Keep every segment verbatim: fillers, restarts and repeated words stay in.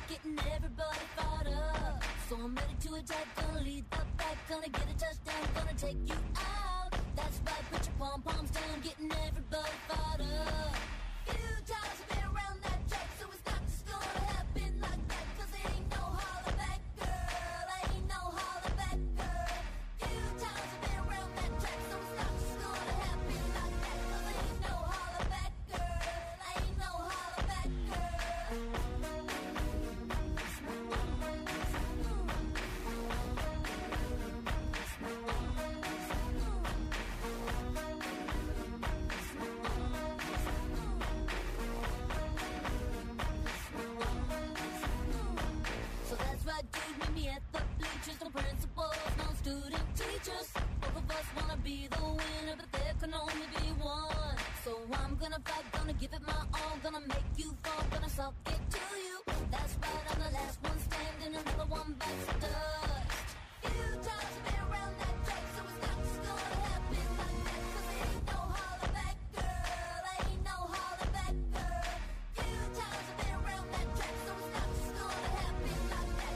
getting everybody fired up. So I'm ready to attack, gonna lead the back, gonna get a touchdown, gonna take you out. That's right, put your pom-poms down, getting everybody fired up. Few times I've been around that track, so it's not just gonna happen like that, cause it ain't no holler back, girl, ain't no holler back, girl. Few times I've been around that track, so it's not just gonna happen like that, cause it ain't no holler back, girl, ain't no holler back, girl. Dude, meet me at the bleachers, no principals, no student teachers. Both of us wanna be the winner, but there can only be one. So I'm gonna fight, gonna give it my all, gonna make you fall, gonna suck it to you. That's right, I'm the last one standing, another one bites the dust. Few times I've been around that track, so it's not just gonna happen like that, cause it ain't no holler back, girl, ain't no holler back, girl. Few times I've been around that track, so it's not just gonna happen like that.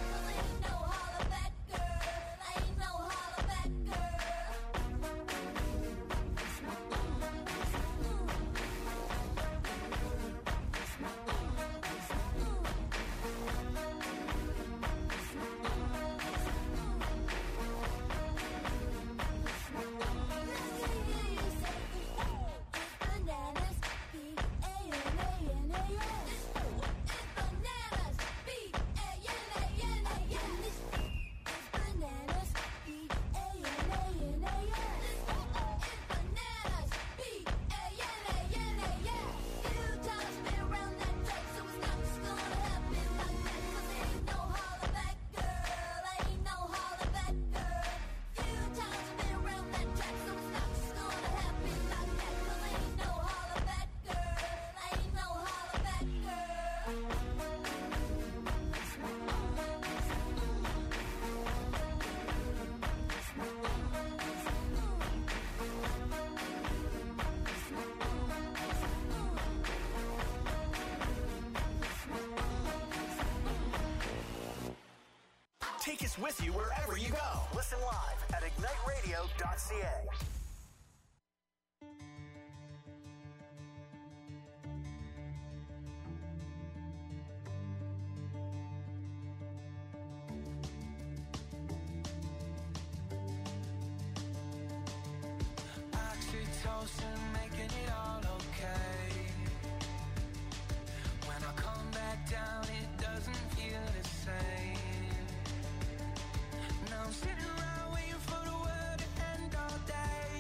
Take us with you wherever you go. Listen live at ignite radio dot c a. Oxytocin making it all okay. When I come back down, it doesn't feel the same. Now I'm sitting around waiting for the world to end all day.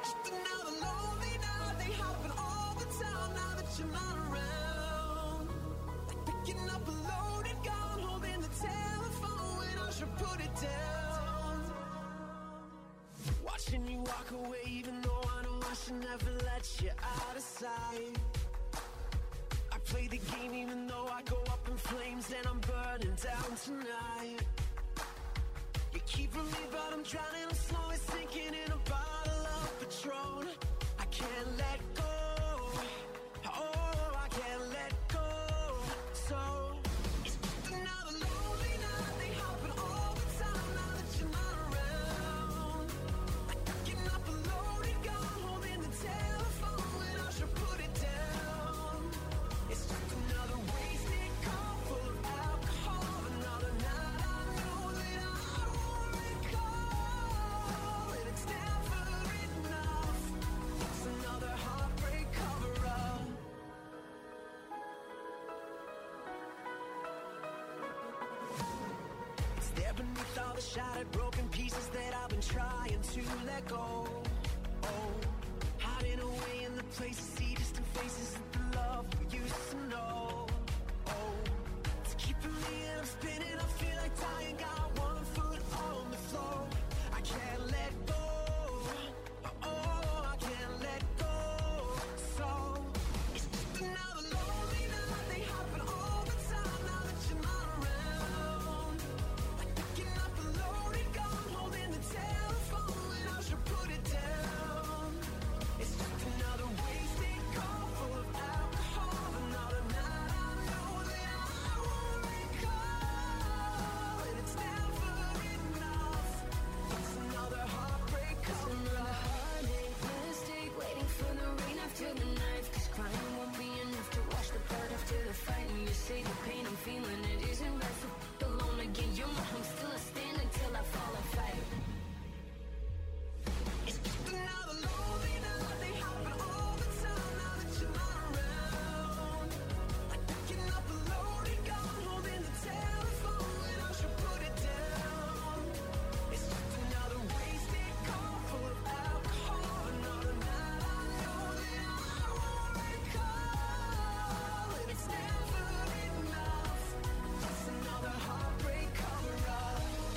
Just another lonely night. They happen all the time now that you're not around. Like picking up a loaded gun, holding the telephone when I should put it down. Watching you walk away, even though I know I should never let you out of sight. I play the game even though I go up in flames and I'm burning down tonight. You're keeping me but I'm drowning, I'm slowly sinking in a bottle of Patron. I can't let go, oh I can't let go. So it's just another lonely night. They happen all the time now that you're not around. Like picking up a loaded gun, holding the telephone when I should put it down. It's just another wasted cup full of alcohol. Another night I know that I won't recall. And it's never enough. It's another heartbreak cover-up. It's there beneath all the shattered broken pieces that I've been trying to let go. Oh, hiding away in the places, see distant faces of the love we used to know. Oh, it's keeping me and I'm spinning. I feel like dying, got one foot on the floor. I can't let go, oh, I can't let go. So it's just another lonely night. They happen all the time now that you're not around. Like picking up a loaded gun, holding the telephone when I should put it down. It's just another wasted cup full of alcohol. Another night I know that I won't recall. And it's never enough. It's another heartbreak cover-up. Heartache, mistake, waiting for the rain after the knife. Cause crying won't be enough to wash the blood after the fight. And you say the pain I'm feeling, it isn't right for alone again. You're my home, still a stand until I fall and fight. It's just another lonely night. They happen all the time now that you're not around. Like picking up a loaded gun, holding the telephone when I should put it down. It's just another wasted cup full of alcohol. Another night I know that I won't recall. And it's never enough. It's another heartbreak cover-up.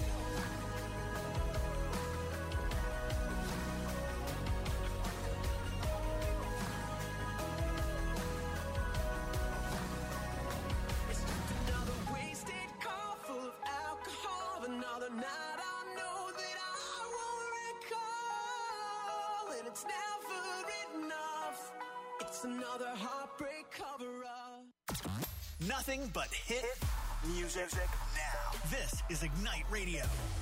It's just another wasted cup full of alcohol. Another night I know that I won't recall. And it's never enough. It's another heartbreak cover-up. Nothing but hit music now. This is Ignite Radio.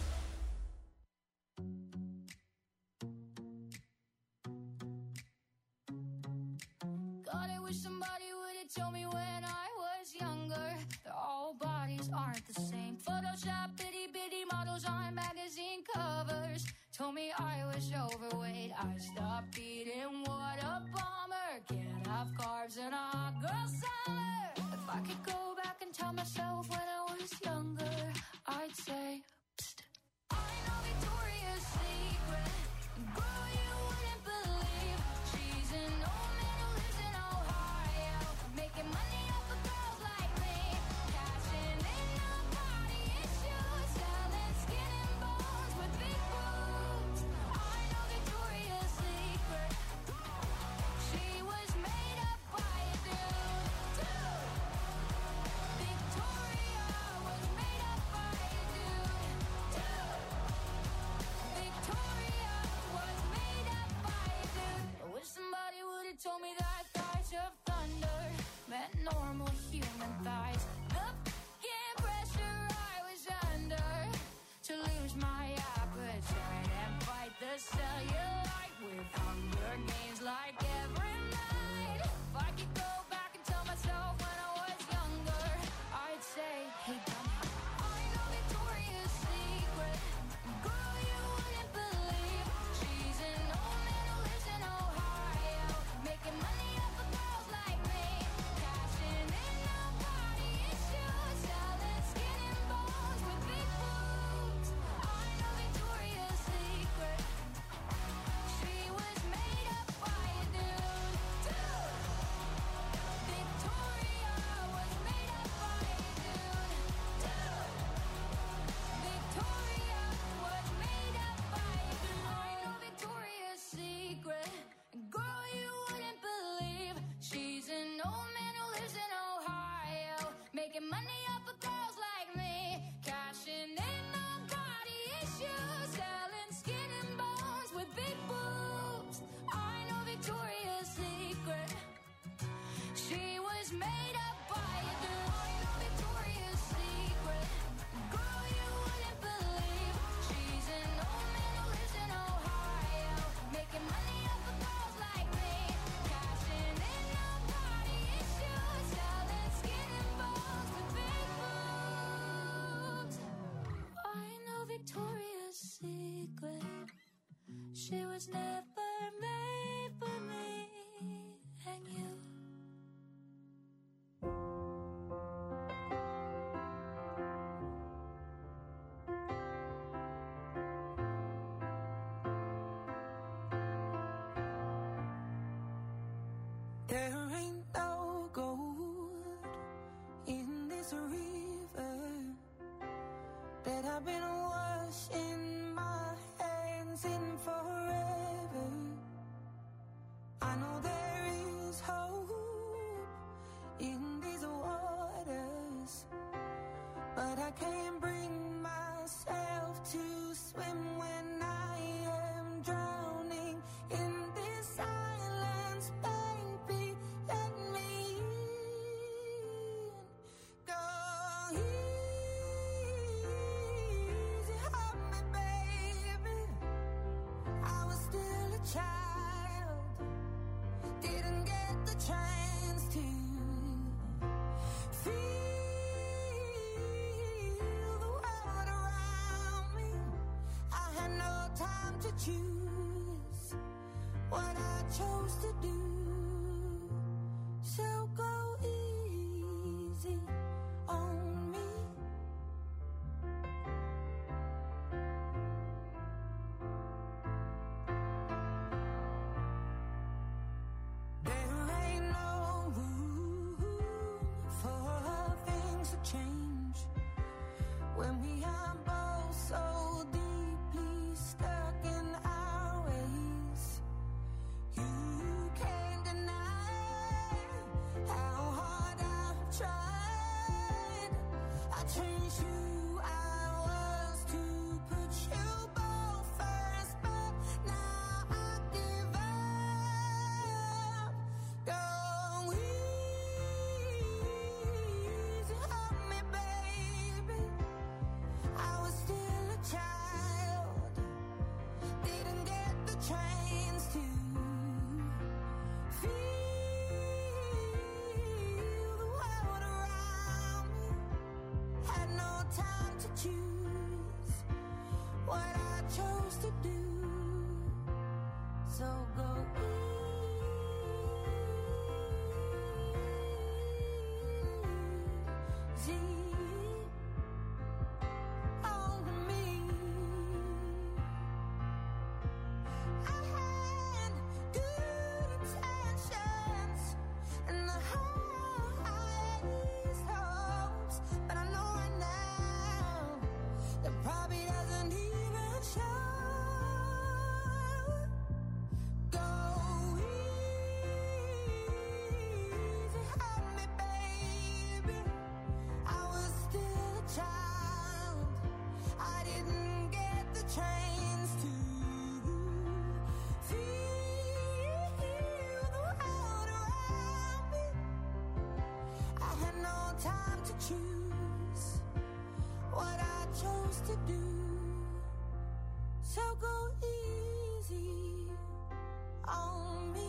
God, I wish somebody would have told me when I was younger that all bodies aren't the same. Photoshop itty bitty models on magazine covers told me I was overweight. I stopped eating, what a bummer. Can't have carbs in a hot girl summer. If I could go back and tell myself when I was younger, I'd say, psst. I know Victoria's Secret, girl, you wouldn't believe. She's an old man who lives in Ohio, making money off of girls like me, cashing in on body issues, selling skin and bones with big boobs. I know Victoria's Secret. She was made up by a dude, dude. Victoria was made up by a dude, dude. Victoria was made up by a dude. I wish somebody would have told me that thighs of thunder meant normal human thighs. The fucking pressure I was under to lose my appetite and fight the cellulite with Hunger Games like every night. If I could go back and tell myself when I was younger, I'd say, hey, dumb. I know Victoria's Secret, girl, you wouldn't believe. She's an old man who lives in Ohio, making money off of girls like me, cashing in on body issues, selling skin and bones with big boobs. I know Victoria's Secret. She was never made for me and you. There ain't no gold in this river that I've been washing my hands in forever. I know there is hope in these waters, but I can't bring myself to swim when I am drowning in this silence. Baby, let me in. Go easy on me, baby. I was still a child, didn't get the chance to feel the world around me. I had no time to choose what I chose to do. So go easy on me. There ain't no room for things to change when we are both so deeply stuck in our ways. You can't deny how hard I've tried. I changed who I was to put you both first, but now I give up. Go easy on me, baby. I was still a child, didn't get the chance to feel the world around me. Had no time to choose what I chose to do. So go easy on me. I had good intentions and the highest hopes, but I know right now that probably doesn't even show. Go easy on me, baby. I was still a child, I didn't get the chance to feel the world around me. I had no time to choose what I chose to do. So go easy on me.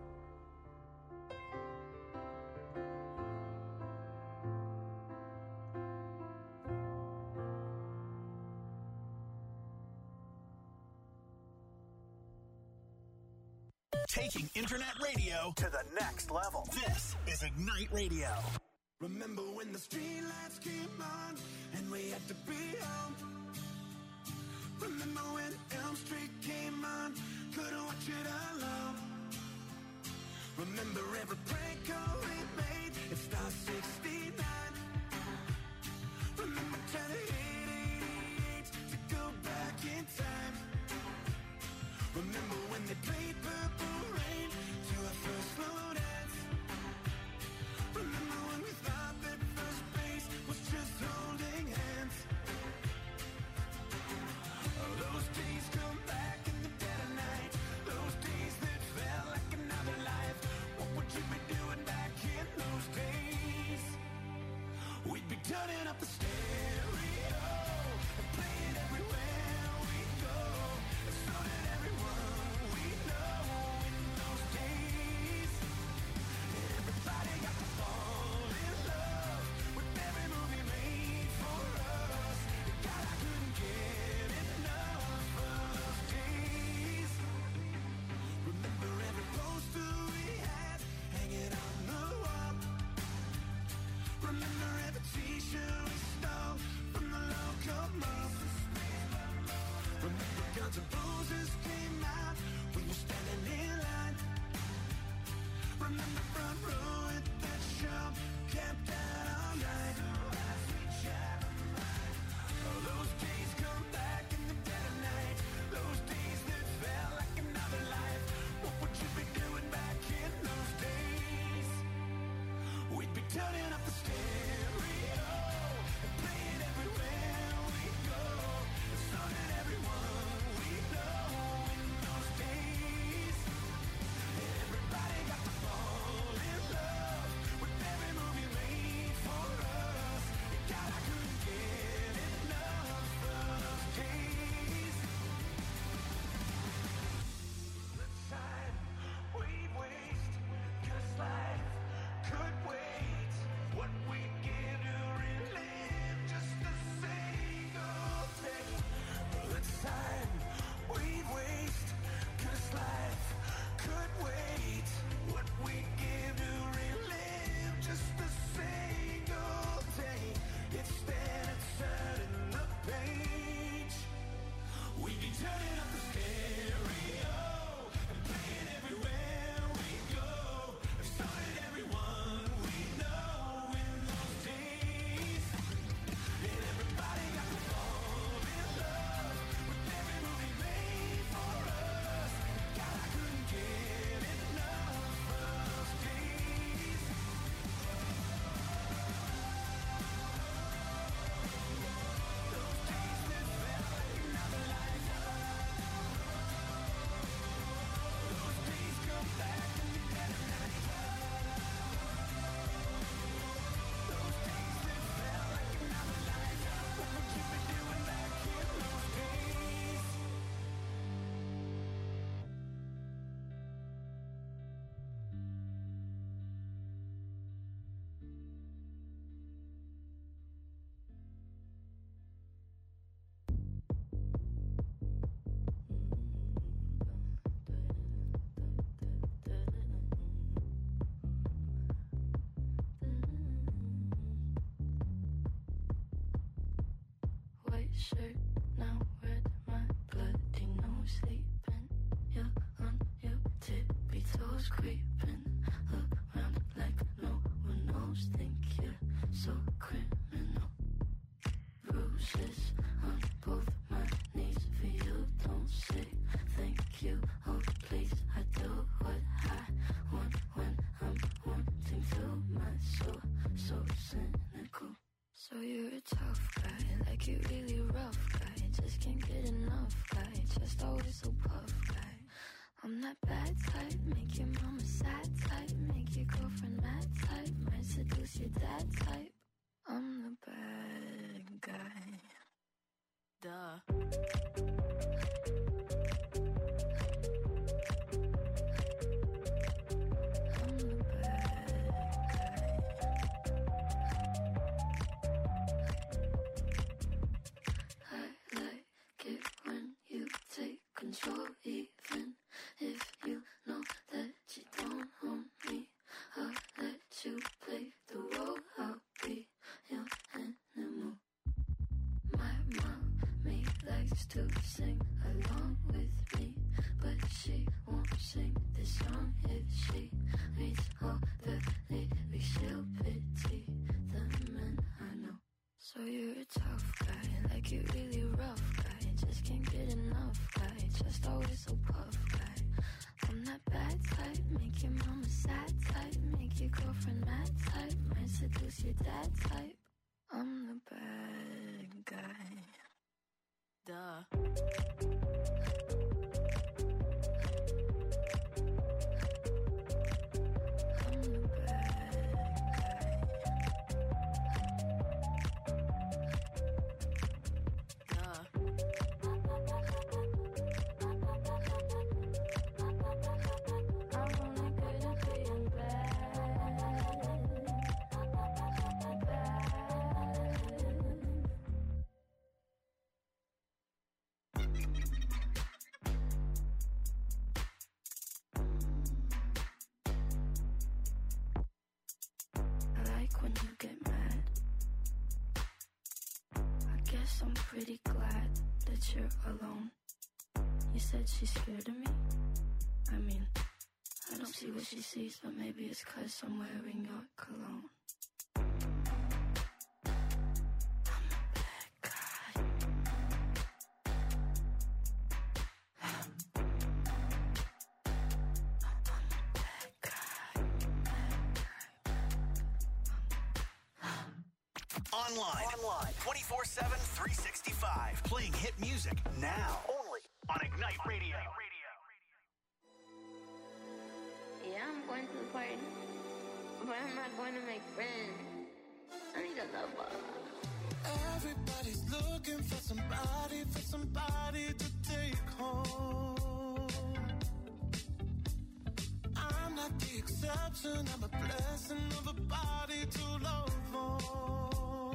Taking internet radio to the next level. This is Ignite Radio. Remember when the streetlights came on and we had to be home? Remember when Elm Street came on, couldn't watch it alone? Remember every prank call we made at Star sixty-nine? Remember trying to hit eighty-eight to go back in time? Remember when they played Purple Rain to our first slow dance? Remember when we thought that first base was just holding hands? Oh, those days come back in the dead of night. Those days that felt like another life. What would you be doing back in those days? We'd be turning up the stereo and playing everywhere we go. And so did everyone we know. And white shirt, now red, my bloody nose sleeping. You're on your tippy toes, creeping around like no one knows. Think you're so criminal. Bruises on both my knees for you. Don't say thank you, oh please. I do what I want when I'm wanting to. My soul so cynical. So you're a tough guy, like you really rough guy. Just can't get enough guy, just always so puff guy. I'm that bad type, make your mama sad type, make your girlfriend mad type, might seduce your dad type. I'm the bad guy. Duh. Control, even if you know that you don't own me. I'll let you play the role. I'll be your animal. My mommy likes to sing along with me, but she won't sing this song if she reads all the lyrics. She'll pity the men I know. So you're a tough guy, like you really rough guy. Just can't get enough guy, just always so puff guy. I'm that bad type, make your mama sad type, make your girlfriend mad type, might seduce your dad type. I'm the bad guy. Duh. When you get mad, I guess I'm pretty glad that you're alone. You said she's scared of me. I mean, I don't see what she sees, but maybe it's 'cause I'm wearing your cologne. Online. Online. twenty-four seven, three sixty-five. Playing hit music now. Only on Ignite Radio. Yeah, I'm going to the party, but I'm not going to make friends. I need a lover. Everybody's looking for somebody, for somebody to take home. I'm not the exception, I'm a blessing of a body to love on.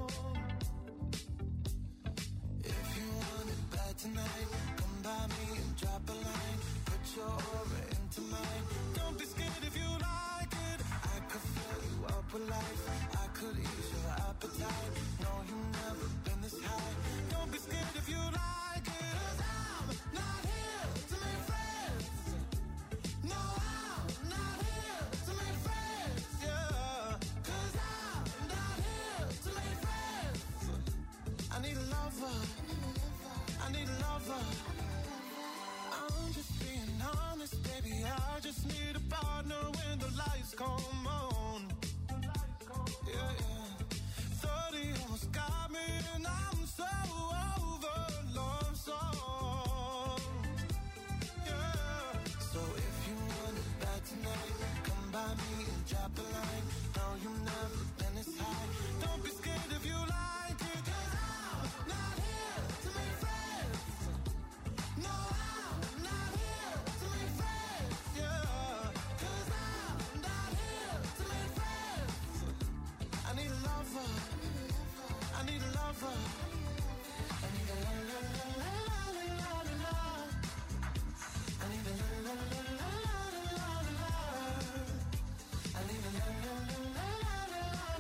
If you want it bad tonight, come by me and drop a line. Put your aura into mine. Don't be scared if you like it. I could fill you up with life. I could ease your appetite. No, you've never been this high. Don't be scared if you like it. 'Cause I'm not here to make friends. No, I'm not here to make friends. Yeah, 'cause I'm not here to make friends. I need a lover. I need a lover. I'm just being honest, baby. I just need a partner when the lights come on. Yeah, yeah. thirty almost got me, and I'm so over love song. Yeah. So if you want it bad tonight, come by me and drop a line. No, you've never been this high. Don't be scared if you like it. 'Cause I'm not here to make friends. No, I'm not here to make friends. Yeah. 'Cause I'm not here to make friends. I need a lover. I need a lover. I need a la la la la la la la la. I need a la la la la la la la la. I need a la la la la la la la.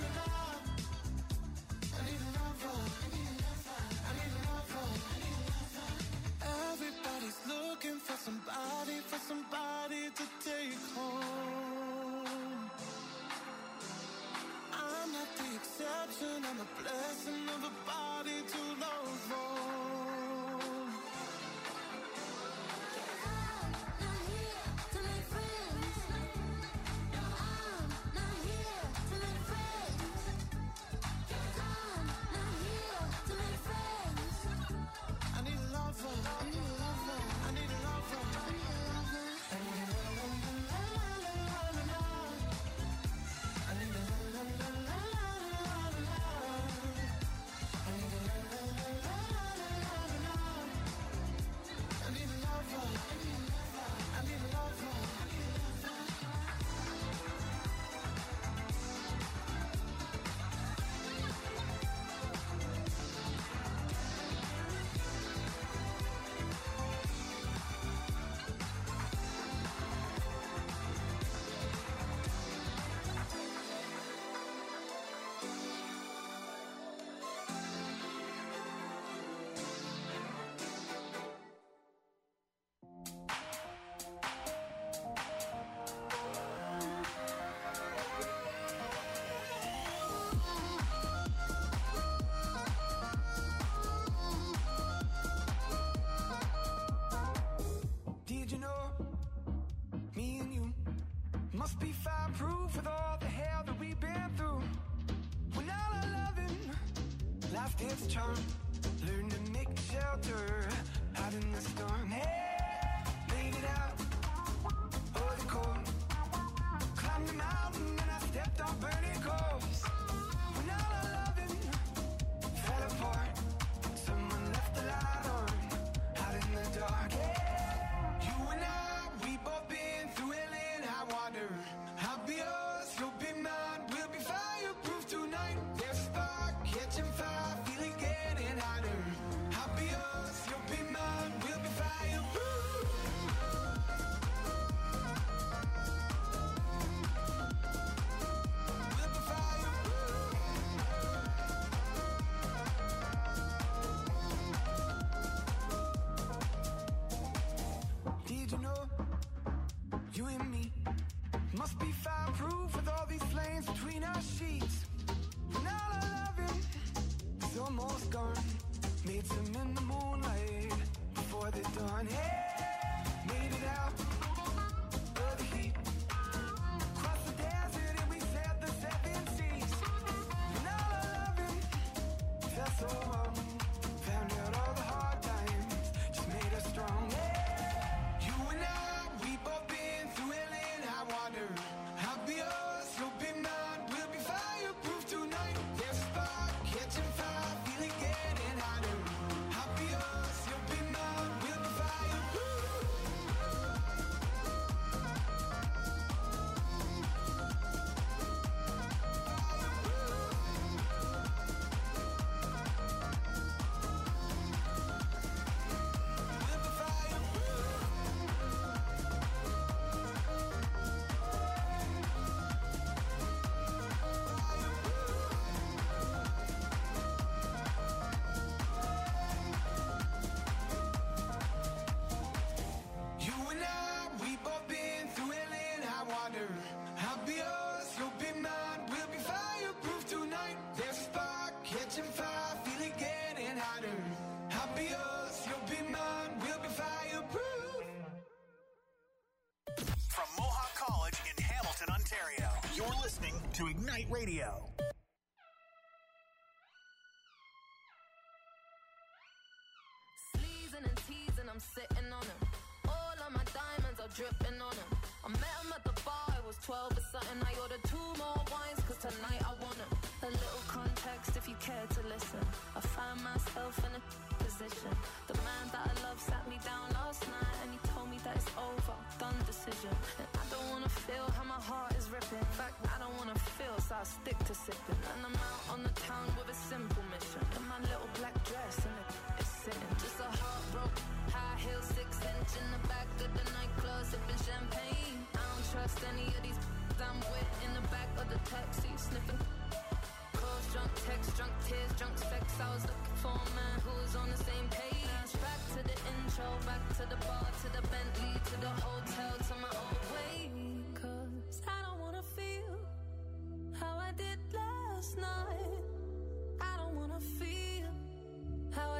I'm a blessing of a body to love for. Did you know, me and you must be fireproof with all the hell that we've been through. When all our loving, life takes a charm. Learn to make shelter out in the storm. Hey, made it out, oh the cold. Climbed the mountain and I stepped on burning coals. When all our loving fell apart, someone left the light on out in the dark. Hey, must be fireproof with all these flames between our sheets. When all our loving is almost gone, made some in the moonlight before the dawn. Hey, made it out of the heat. Crossed the desert and we sailed the seven seas. When all our loving felt so wrong, found out all the hard times just made us strong. Hey, you and I, we both been through hell and high water. I'll be yours, you'll be mine. We'll be fireproof tonight. There's a spark, catching fire, feeling getting hotter. I'll be yours, you'll be mine. We'll be fireproof. To Ignite Radio. Sleezing and teasing, I'm sitting on them. All of my diamonds are dripping on them. I met him at the bar, it was twelve or something. I ordered two more wines, cause tonight I want them. A little context if you care to listen. I find myself in a position. The man that I love sat me down last night and he told me that it's over, done decision. And I don't wanna feel how my heart is ripping. In fact, I don't wanna feel, so I stick to sipping. And I'm out on the town with a simple mission. In my little black dress and it's sitting. Just a heartbroken, high heel, six inch in the back of the nightclub, sipping champagne. I don't trust any of these I'm with in the back of the taxi, sniffing. Calls, drunk text, drunk tears, drunk sex. I was looking for a man who was on the same page. Back to the intro, back to the bar, to the Bentley, to the hotel, to my old way. Cause I don't wanna feel how I did last night.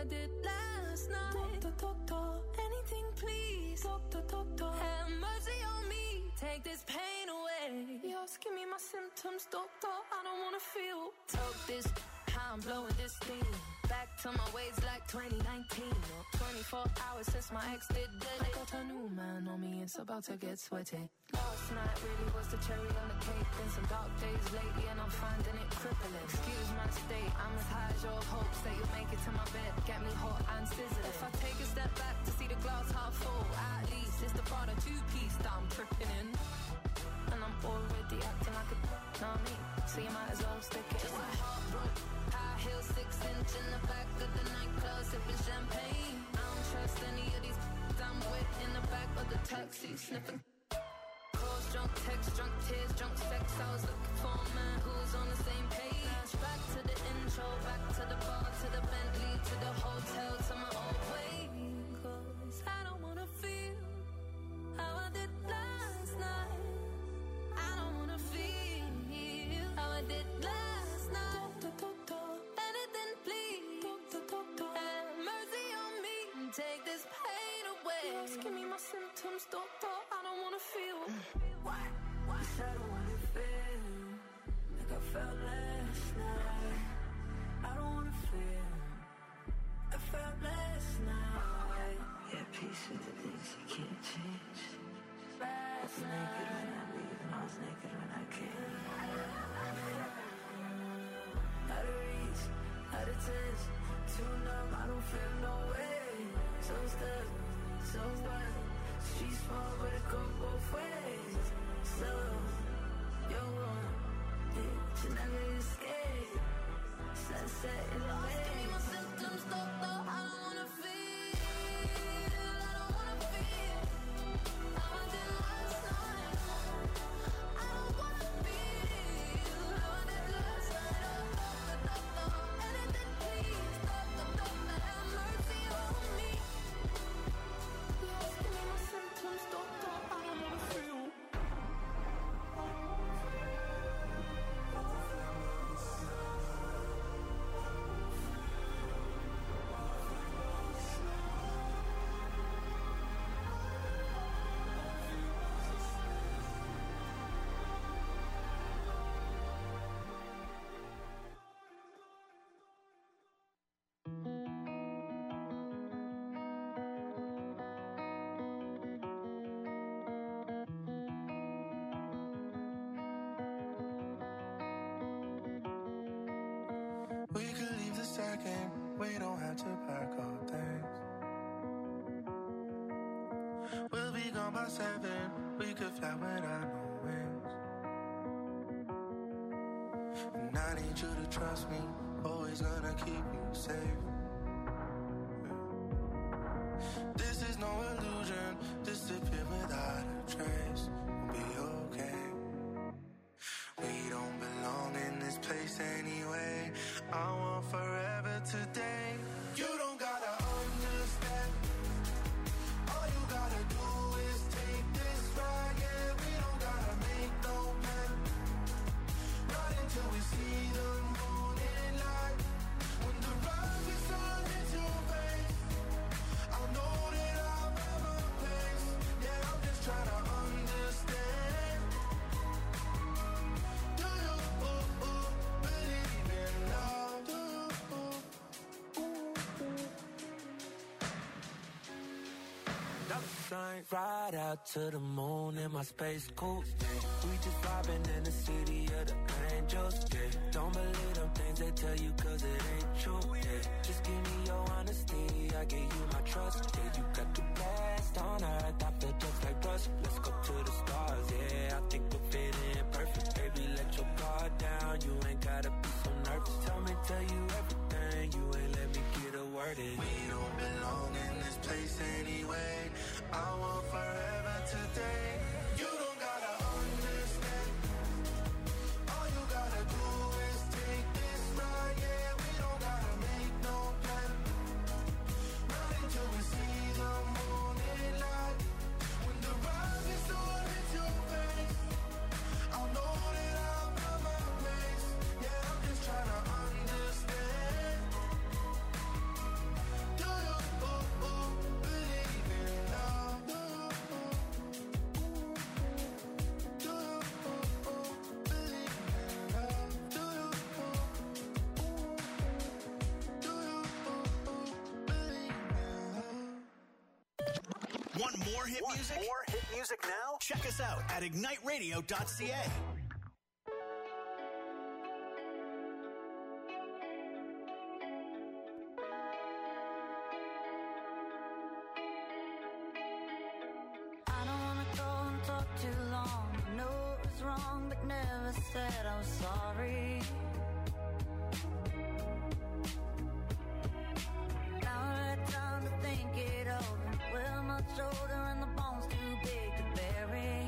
I did last night. Doctor, doctor, anything please. Doctor, doctor, have mercy on me. Take this pain away. You're asking me my symptoms, doctor. I don't wanna feel. Talk this, how I'm blowing this thing. Back to my ways like twenty nineteen. Or twenty-four hours since my ex did dead. I got a new man on me, it's about to get sweaty. Last night really was the cherry on the cake. Been some dark days lately and I'm finding it crippling. Excuse my state, I'm as high as your hopes that you'll make it to my bed. Get me hot and sizzling. If I take a step back to see the glass half full, at least it's the Prada two-piece that I'm tripping in. And I'm already acting like a know me, so you might as well stick it. Just my heart broke, high heel six inch in the back of the nightclub sipping champagne. I don't trust any of these I'm with in the back of the taxi sniffing. Calls, drunk text, drunk tears, drunk sex. I was looking for a man who's on the same page. Back to the intro, back to the bar, to the Bentley, to the hotel, to my old way. Cause I don't wanna feel how I did last night. I don't wanna feel how I did last night. Doctor, doctor, anything please. Doctor, doctor, have mercy on me. Take this pain away. You're asking me my symptoms, doctor. I don't wanna feel. What? What? I said I don't wanna feel like I felt last night. I don't wanna feel I felt last night. Yeah, peace with the things you can't change. Last I was naked when I leave and I was naked when I came. Out of reach, out of touch, too numb, I don't feel no way. So stuck, so what? Street small, but it go both ways. So, you're wrong, bitch, you never escape. Sunset in the way. Give me my symptoms, doctor, I don't wanna feel. I don't wanna feel how I did last night. I don't wanna feel how I did last night. Oh, doctor, doctor, anything please. Doctor, doctor, have mercy on me. You're asking me my symptoms, doctor, I don't wanna feel. We could leave the second, we don't have to pack all things. We'll be gone by seven, we could fly without no wings. And I need you to trust me, always gonna keep you safe. This is no illusion, disappear without a trace. We'll be okay. We don't belong in this place anyway. I want forever today. You don't gotta understand. All you gotta do is take this ride. Yeah, we don't gotta make no plan. Right until we see the morning light. When the rise is on into your face, I'll know that I've ever placed. Yeah, I'm just trying to understand. Do you uh, uh, believe in love? Do you uh, Ride out to the moon in my space coupe. We just vibing in the city of the angels. Yeah. Don't believe them things they tell you cause it ain't true. Yeah. Just give me your honesty, I give you my trust. Yeah, you got the best on earth, I feel just like Russ. Let's go to the stars, yeah, I think we'll fit in perfect. Baby, let your guard down, you ain't gotta be so nervous. Tell me, tell you everything, you ain't let me get a word in. We don't belong in this place anyway. I want forever today. You don't gotta understand. All you gotta do is take this ride. Yeah, we don't gotta make no plan. Right until we see the morning light. When the rise is on, it's Want more hit Want music? More hit music now? Check us out at ignite radio dot c a. I don't wanna go and talk too long. I know it was wrong, but never said I was sorry. Now I had time to think it over. Well, my shoulder and the bones too big to bury.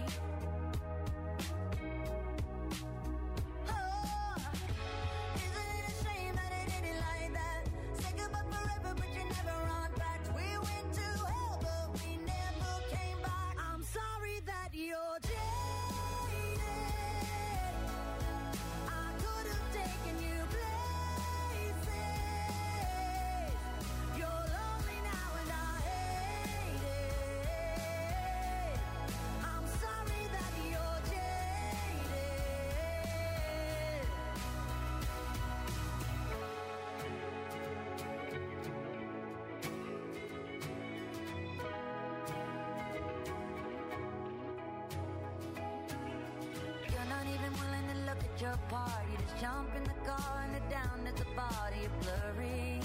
Oh, isn't it a shame that it ended like that? Say goodbye forever, but you never run back. We went to hell, but we never came back. I'm sorry that you're jaded. I could have taken you places. You're lonely now and I hate it. I'm sorry that you're jaded. You're not even willing to look at your part. You just jump in the car and head down at the body. You're blurry.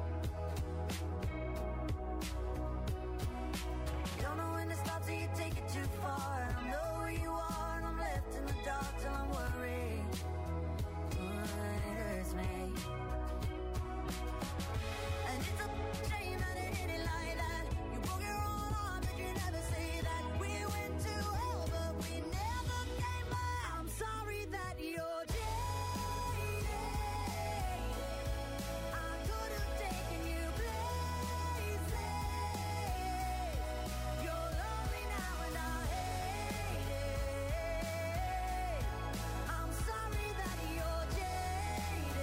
Don't know when to stop, so you take it too far. I don't know where you are, and I'm left in the dark till I'm worried. Oh, it hurts me. And it's a shame that it ended like that. You broke your own heart, but you never say that. We went to hell, but we never came back. I'm sorry that you're jaded. I could have taken you places. You're lonely now and I hate it. I'm sorry that you're jaded.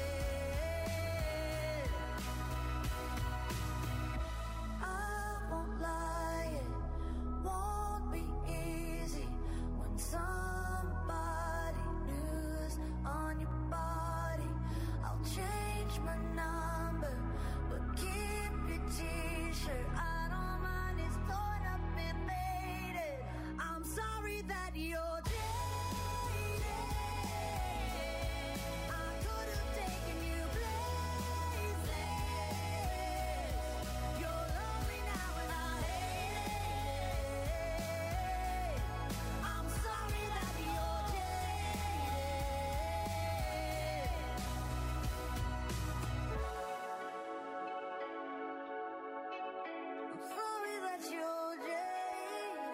I won't lie, it won't be easy when somebody new's on your body. I'll change my number, but keep your t-shirt. I don't mind, it's torn up and faded. I'm sorry that you're jaded. I could have taken you places. You're lonely now and I hate it. I'm sorry that you're jaded. I'm sorry that you're jaded.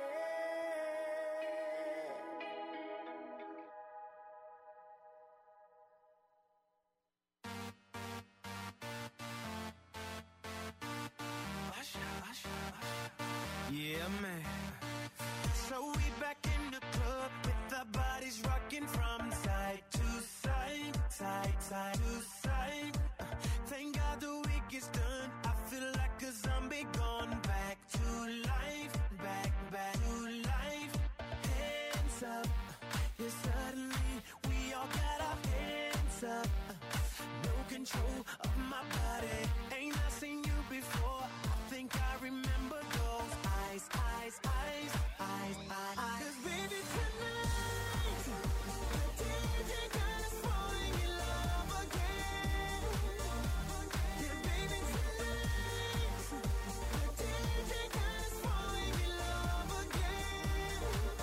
Yeah, man. So we back in the club with our bodies rocking from side to side, side, side to side. Uh, Thank God the week is done. I feel like a zombie gone back to life, back, back to life. Hands up, yeah, suddenly we all got our hands up. Uh, No control of my body. Ain't I seen you before? I think I remember those eyes, eyes, eyes, eyes, eyes. 'Cause baby tonight, the D J got us falling in love again. Yeah, baby tonight, the D J got us falling in love again.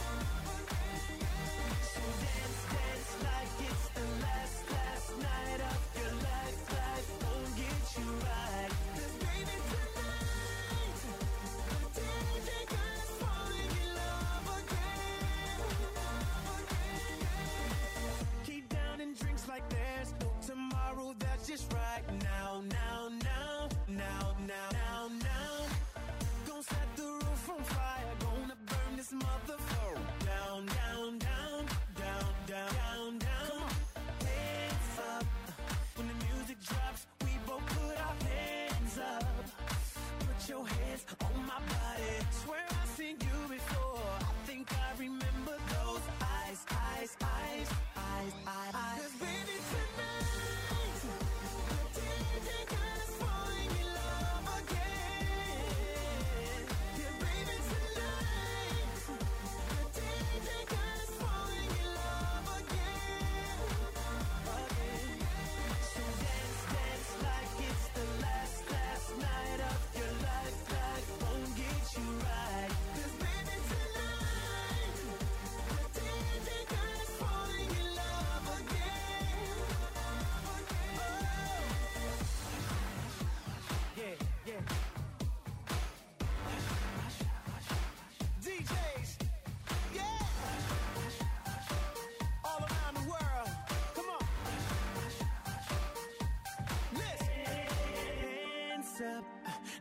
So dance, dance like it's the last, last night of your life. Life won't get you right. 'Cause baby tonight, the D J got us falling in love again.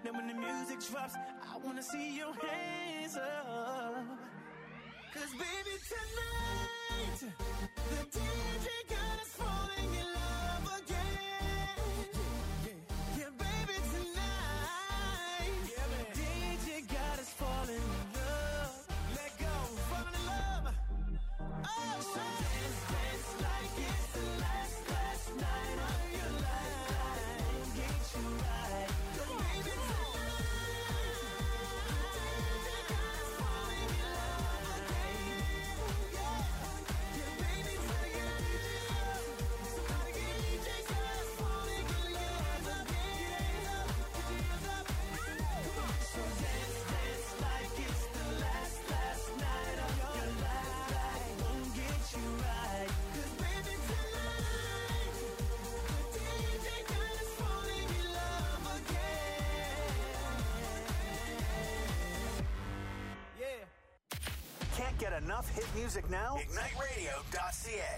Then when the music drops, I wanna see your hands up. Cause baby tonight, the D J got us falling in love again. Yeah, baby tonight, yeah, man. D J got us falling in love. Let go, falling in love. Oh, so dance, dance like it's the last, last night of your life. Get you right. Cause baby tonight, D J got us falling in love again. Yeah, yeah, baby tonight, somebody get D J got us falling in love again. Come on, so dance, dance like it's the last, last night of your life. Won't get you right. Cause baby tonight, the D J got us falling in love again. Yeah. Can't get enough hit music now? ignite radio dot c a.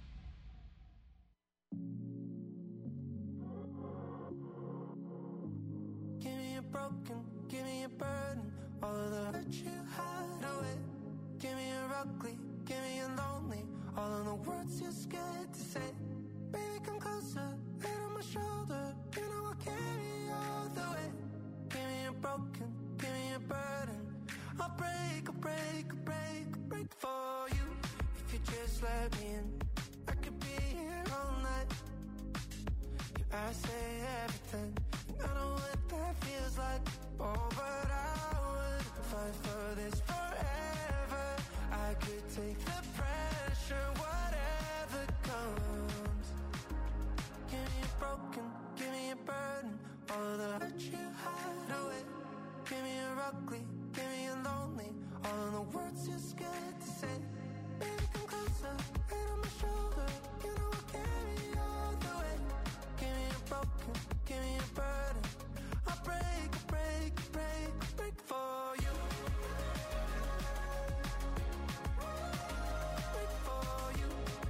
Give me a broken, give me a burden, all of the hurt you hide away. Give me a ugly, give me a lonely, all of the words you're scared to say. Baby, come closer, head on my shoulder, you know I'll carry you all the way. Give me a broken, give me a burden, I'll break, I'll break, I'll break, I'll break for you. If you just let me in, I could be here all night. I say everything, and I know what that feels like. Oh, but I would fight for this forever. I could take the pressure, whatever comes. Give me a broken, give me a burden, all of the hurt you hide away. Give me a ugly, give me a lonely, all of the words you're scared to say. Baby, come closer, head on my shoulder, you know I'll carry you all the way. Give me a broken, give me a burden, I'll break, break, break, break for you. Break for you.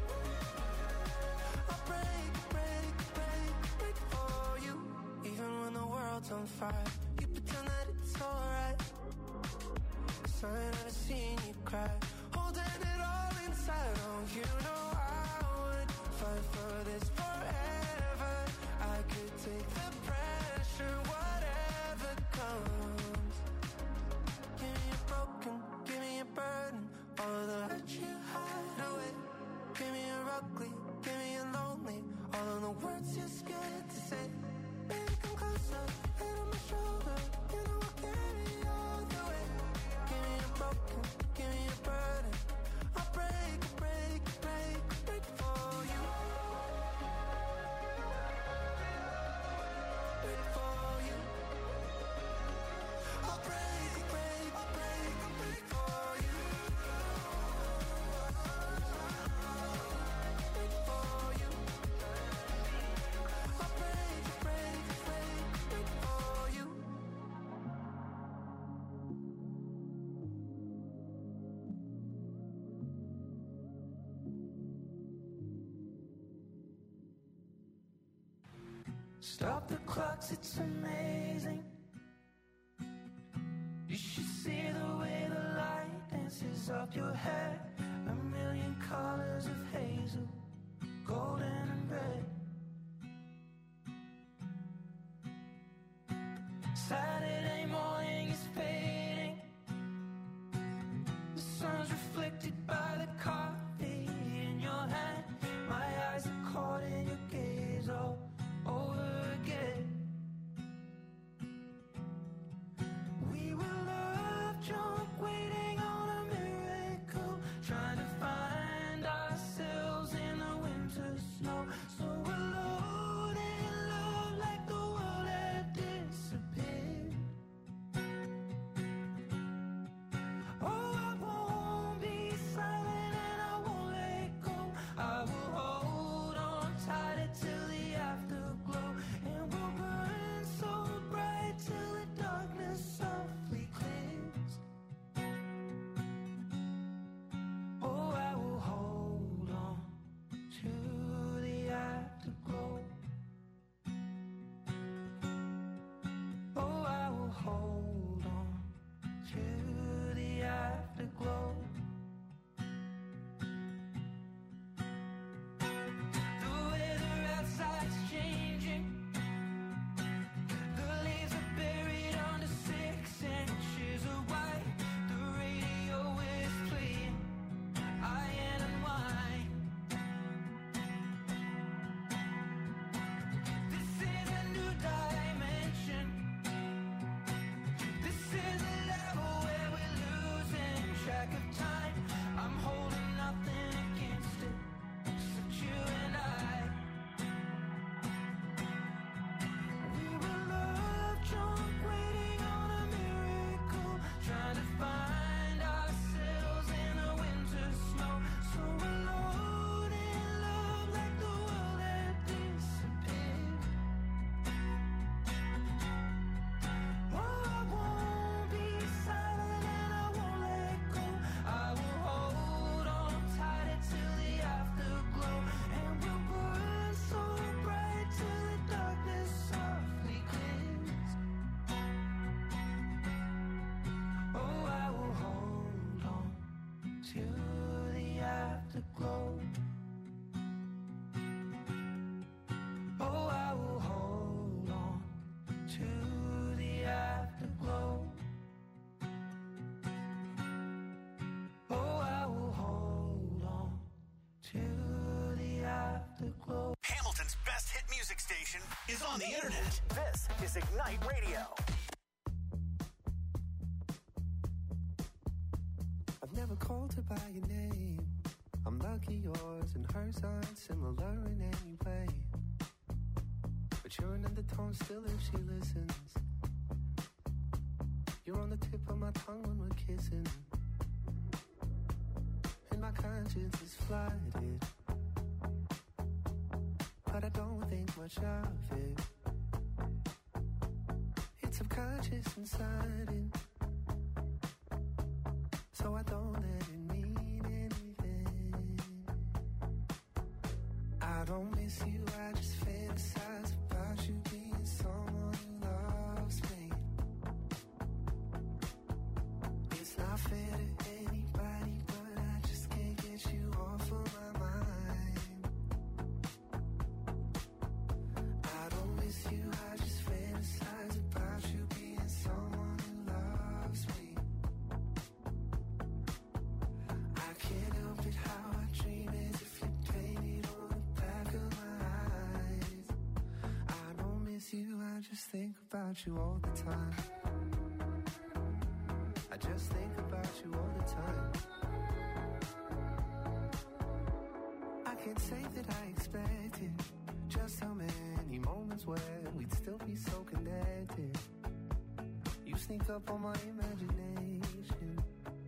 I'll break, break, break, break for you. Even when the world's on fire, you pretend that it's alright. 'Cause I ain't never seen you cry, holding it all inside. Oh, you know I would fight for this forever. I could take the pressure, whatever comes. Give me a broken, give me a burden, all of the hurt you hide away. Give me a ugly, give me a lonely, all of the words you're scared to say. Baby, come closer, head on my shoulder, you know I'll carry you all the way. Give me a broken, give me a burden, I'll break, break, break, break for you. Break for you. I'll break, break, break, break for you. Break for you. I'll break, break, break, break for you. Stop the clocks, it's amazing. You should see the way the light dances up your hair. A million colors of hazel, golden and red. Saturday morning is fading. The sun's reflected by the coffee in your hand. My eyes are caught in your gaze all over again. We were love drunk, waiting on a miracle. afterglow. Oh, I will hold on to the afterglow. Oh, I will hold on to the afterglow. Hamilton's best hit music station is on the internet. This is Ignite Radio. I've never called her by your name. I'm lucky yours and hers aren't similar in any way. But you're an undertone still if she listens. You're on the tip of my tongue when we're kissing. And my conscience is flooded, but I don't think much of it. It's subconscious and sudden, so I don't let it mean anything. I don't miss you, I just fantasize about you being someone who loves me. It's not fair to anybody, but I just can't get you off of my mind. I don't miss you, I just fantasize about you being someone who loves me. I can't help it how I dream as if you painted on the back of my eyes. I don't miss you, I just think about you all the time. I just think about you all the time. I can't say that I expected just how many moments where we'd still be so connected. You sneak up on my imagination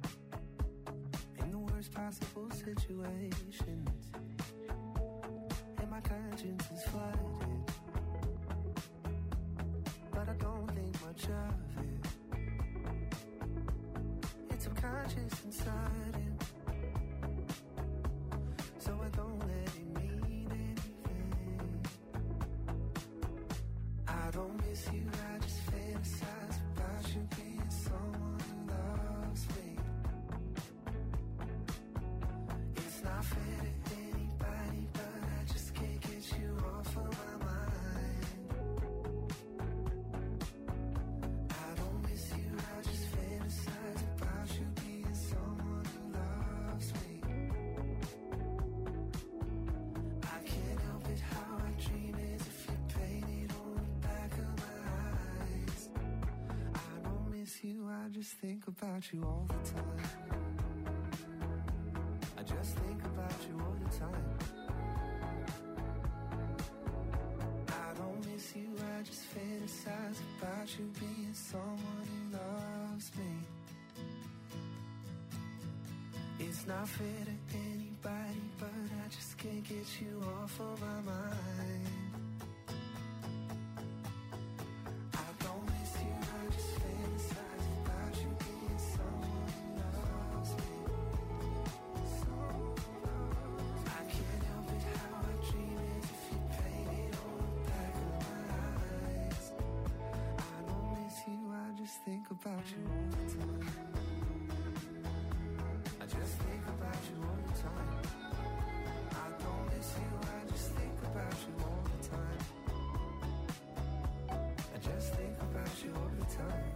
in the worst possible situations, and my conscience is flooded, but I don't think much of it. It's subconscious and sudden, so I don't let it mean anything. I don't miss you, I just fantasize about you being someone who loves me. It's not fair to anybody, but I just can't get you off of my mind. I don't miss you, I just fantasize about you being someone who loves me. I can't help it how I dream as if you painted on the back of my eyes. I don't miss you, I just think about you all the time. I just think about you all the time. I don't miss you, I just fantasize about you being someone who loves me. It's not fair to anybody, but I just can't get you off of my mind. I don't miss you, I just fantasize about you being someone who loves me. I can't help it how I dream as if you painted on the back of my eyes. I don't miss you, I just think about you all the time. I just think about you all the time. I don't miss you, I just think about you all the time. I just think about you all the time.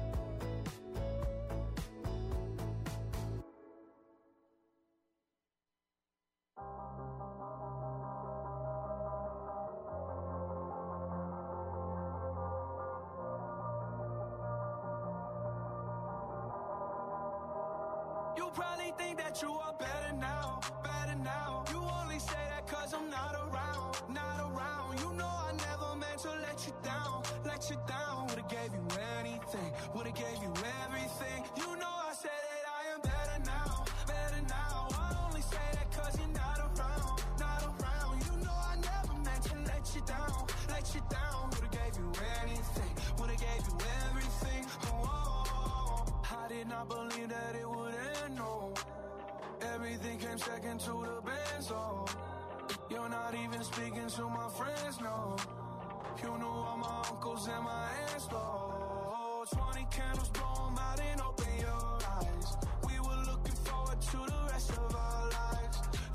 You probably think that you are better now, better now. You only say that cause I'm not around, not around. You know I never meant to let you down, let you down. Would've gave you anything, would've gave you everything. You know I said that I am better now, better now. I only say that cause you're not around, not around. You know I never meant to let you down, let you down. Would've gave you anything, would've gave you everything. Oh, oh, oh. I did not believe that it would end, no. Everything came second to the band, so you're not even speaking to my friends, no. You knew all my uncles and my aunts, though. Twenty candles, blow 'em out and open your eyes. We were looking forward to the rest of our lives.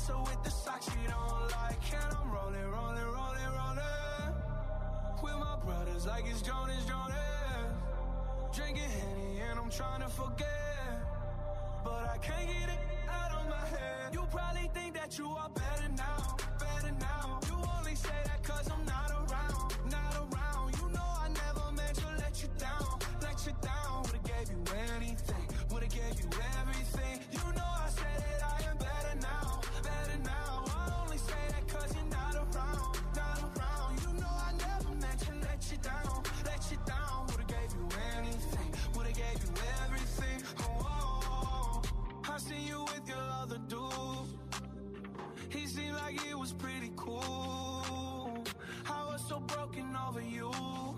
So with the socks you don't like, and I'm rolling, rolling, rolling, rolling with my brothers like it's Jonas, Jonas. Drinking Henny and I'm trying to forget, but I can't get it out of my head. You probably think that you are better now, better now. You only say that cause I'm not around, not around. You know I never meant to let you down, let you down. Would've gave you anything, would've gave you everything. You know I said that I am better now, better now. I only say that cause you're not around, not around. You know I never meant to let you down, let you down. Would've gave you anything, would've gave you everything. Oh, oh, oh. I seen you with your other dude. He seemed like it was pretty cool. I was so broken over you.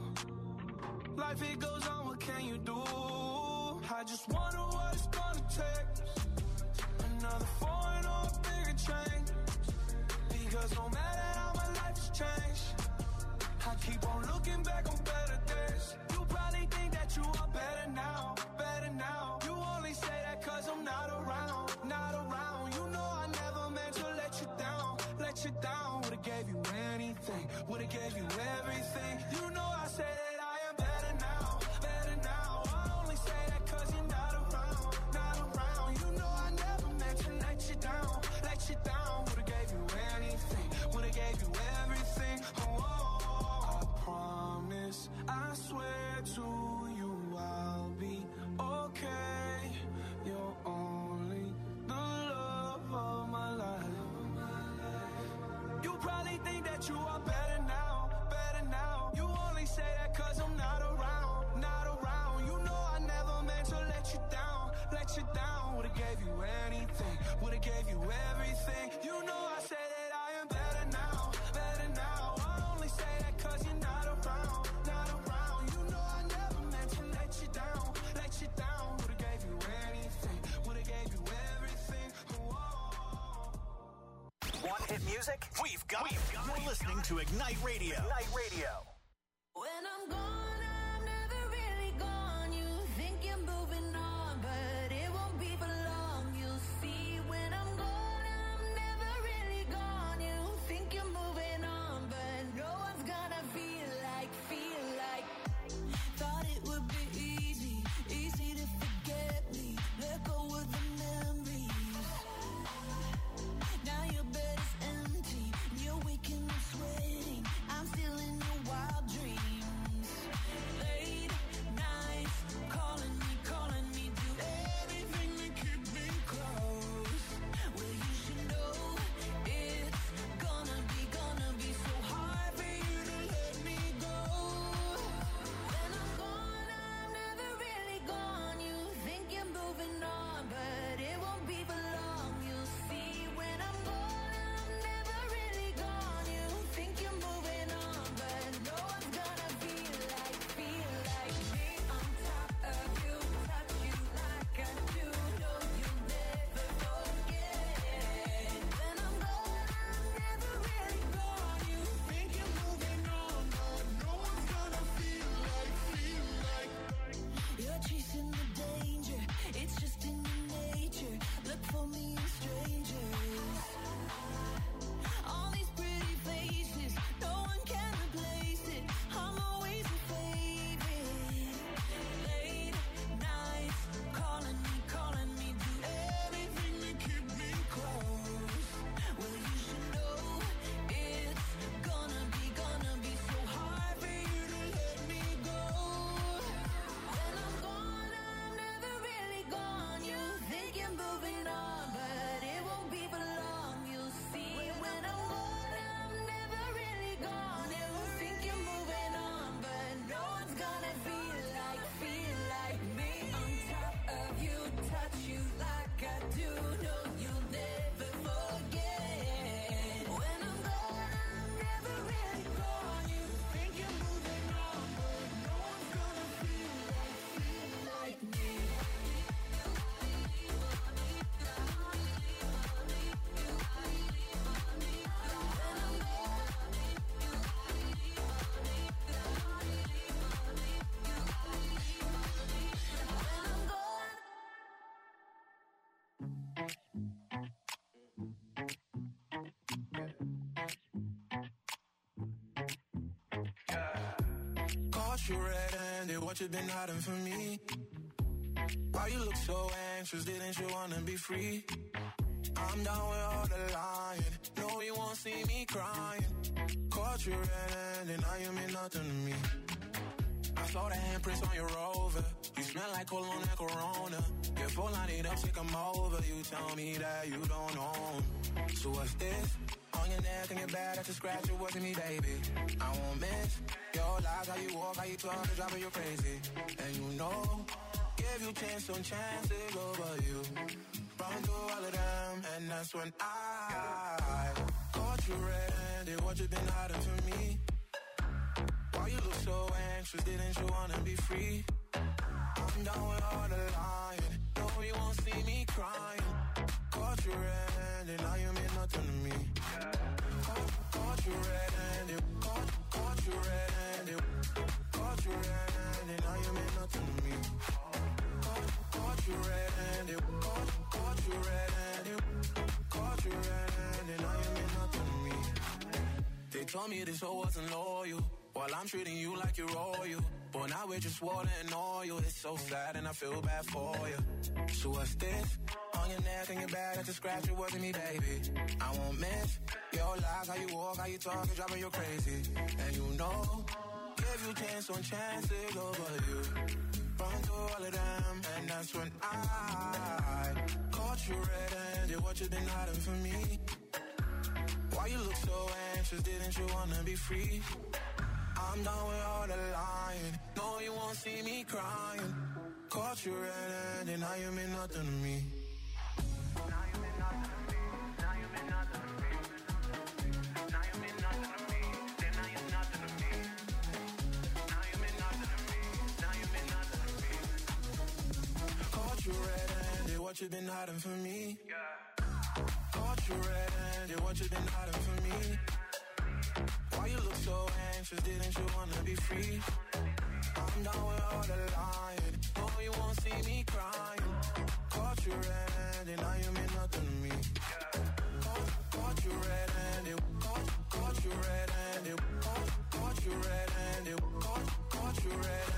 Life it goes on, what can you do? I just wonder what it's gonna take. Another foreign or a bigger change. Because no matter how my life has changed, I keep on looking back on better days. You probably think that you are better now, better now. You only say that cause I'm not around, not around. You know I never meant to let you down, let you down. Would've gave you anything, would've gave you everything. You know I said that I am better now, better now. I only say that cause you're not around, not around. You know I never meant to let you down, let you down. Would've gave you anything, would've gave you everything. Oh, oh, oh. I promise, I swear to you I'll be okay. You're only the love of my life. You probably think that you are better now, better now. You only say that cause I'm not around, not around. You know I never meant to let you down, let you down. Would've gave you anything, would've gave you everything. You know I say that I am better now, better now. I only say that cause you're not around, not around. You know I never meant to let you down, let you down. Would've gave you anything, would've gave you everything. Whoa. Want hit music? We've got it. You're listening to Ignite Radio. Ignite Radio. When I'm gone, I'm never really gone. You think you're moving on, but it won't be for long. You'll see when I'm gone, I'm never really gone. You think you're moving on, but no one's gonna feel like, feel like. Thought it would be easy, easy to forget me. Let go of the memories. Now your bed is empty, you're waking up sweating. I'm still in your wild dreams. Late nights, calling me, calling me, do everything to keep me close. Well, you should know it's gonna be, gonna be so hard for you to let me go. When I'm gone, I'm never really gone. You think you're moving on, but it won't be for long. You'll see when I'm gone, I'm never really gone. You think you're moving on, but no one's gonna feel like, feel like me. On top of you, touch you like I do. No, you'll never forget. When I'm gone, I'm never really gone. You think you're moving on, but no one's gonna feel like, feel like. You're chasing the danger, it's just in your nature. Look for me in strangers. All these pretty faces, no one can replace it. I'm always your favorite. Late nights, calling me, calling me, do everything to keep me close. Well, you should know it's gonna be, gonna be so hard for you to let me go. When I'm gone, I'm never really gone. You think you're moving on, but it won't be for long. You'll see when I'm gone, I'm never really gone. You think you're moving on, but no one's gonna feel like, feel like me. On top of you, touch you like I do. No, you'll never forget. When I'm gone, I'm never really gone. You think you're moving on, but no one's gonna feel like, feel like me. When I'm gone. Caught you red-handed, what you been hiding from me? Why you look so anxious, didn't you wanna be free? I'm down with all the lying, no you won't see me crying. Caught you red-handed, now you mean nothing to me. I saw the handprints on your Rover, you smell like cologne and Corona. Your phone line it up, sick I'm over, you tell me that you don't own. So what's this? On your neck and your back, I can scratch it, wasn't me, baby. I won't miss your lies, how you walk, how you talk, it's driving you crazy. And you know, give you chance on chances over you. Run through all of them, and that's when I caught you red-handed, what you been hiding from me? Why you look so anxious, didn't you wanna be free? I'm down with all the lying, no you won't see me crying. Caught you red-handed, now you mean nothing to me. Caught, caught you red-handed, caught, caught you red-handed, caught you red-handed, now you mean nothing to me. Caught, caught you red-handed, caught, caught you red-handed, caught you red-handed, now you mean nothing to me. They told me this whole wasn't loyal, while I'm treating you like you're royal. But now we're just water and oil. It's so sad and I feel bad for you. So what's this? On your neck and your back, I can scratch it, wasn't me, baby. I won't miss your lies, how you walk, how you talk, it's driving you crazy. And you know, give you chance on chances over you. Run through all of them, and that's when I caught you red-handed, what you been hiding from me? Why you look so anxious, didn't you wanna be free? I'm done with all the lying, no you won't see me crying. Caught you red-handed, now you mean nothing to me. Now you mean nothing to me, now you mean nothing to me. Now you mean nothing to me, then now you're nothing to me. Now you mean nothing to me, now you mean nothing to me. Caught you red-handed, what you been hiding from me? Caught you red-handed, what you been hiding from me? Why you look so anxious, didn't you wanna be free? I'm down with all the lying, no you won't see me crying. Caught you red-handed, now you mean nothing to me. Caught, caught you red-handed, caught, caught you red-handed, caught, caught you red-handed, caught, caught you red-handed.